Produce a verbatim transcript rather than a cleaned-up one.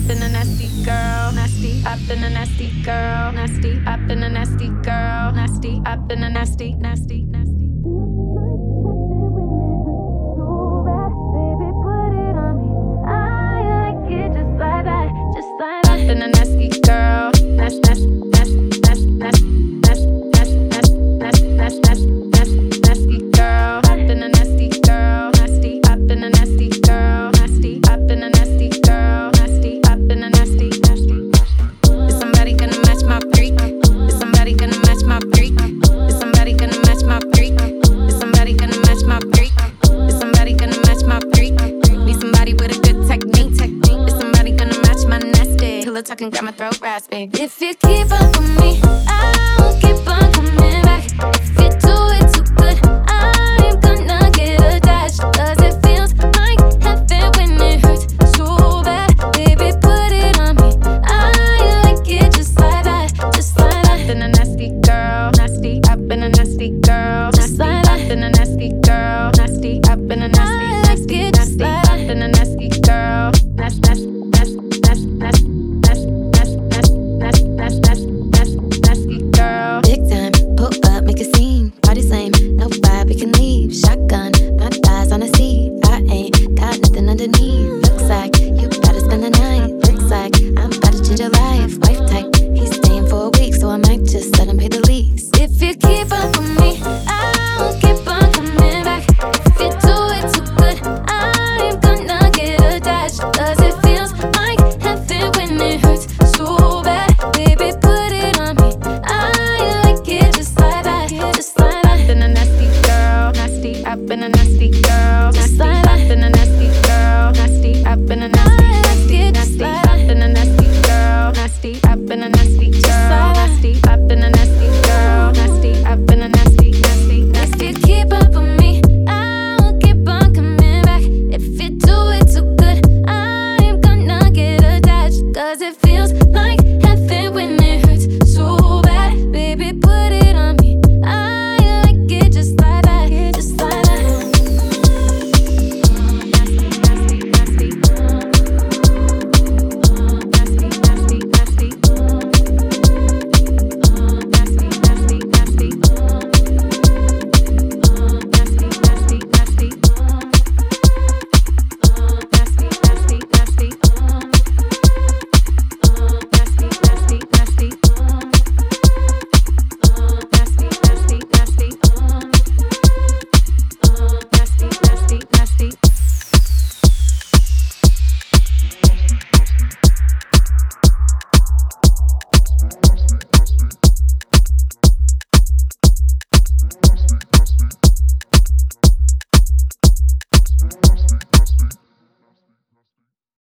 I've been a nasty girl, nasty. I've been a nasty girl, nasty. I've been a nasty girl, nasty. I've been a nasty, nasty, nasty. I've been a nasty girl, nas nas nas nas nas nas nas nas nas nas nas nas nasty girl. I've been a nasty girl, nasty. I've been a nasty girl, nasty. I've been a nasty girl, nasty. I've been a nasty, nasty. Is somebody gonna match my freak? Is somebody gonna match my freak? Is somebody gonna match my freak? Is somebody gonna match my freak? Is somebody gonna match my freak? Need somebody with a good technique. Is somebody gonna match my nasty? Pillow talking got my throat rasping. If you keep up with me, I'll keep on coming back. If you do it too good, I'm gonna get attached. Cause it feels like heaven when it hurts so bad. Baby, put it on me. I like it just like that, just like that. I've been a nasty girl, nasty. I've been a nasty girl, Just nasty. like that. I've been a nasty girl, nasty. I've been a nasty, I like nasty, it just nasty. like I've been a nasty girl, nas nas nas nas nas nas nas nas nas nas nas nasty girl. Big time, pull up, make a scene. Party's lame, no vibe, we can leave. Shotgun, my thighs on the seat. I ain't got nothing underneath. Looks like you gotta spend the night. Looks like I'm about to change your life. Wife type, he's staying for a week, so I might just let him pay the lease. If you keep up with me, I'll keep on coming back. If you do it too good, I'm gonna get attached. Cause it feels like heaven when it hurts so bad. Baby, put it on me. I like it just like that, just like that. I've been a nasty girl, nasty. I've been a nasty girl, Just nasty. like that. I've been a nasty girl, nasty. I've been a nasty, I like nasty, it just nasty. like I've been a nasty girl, nasty. I've been a nasty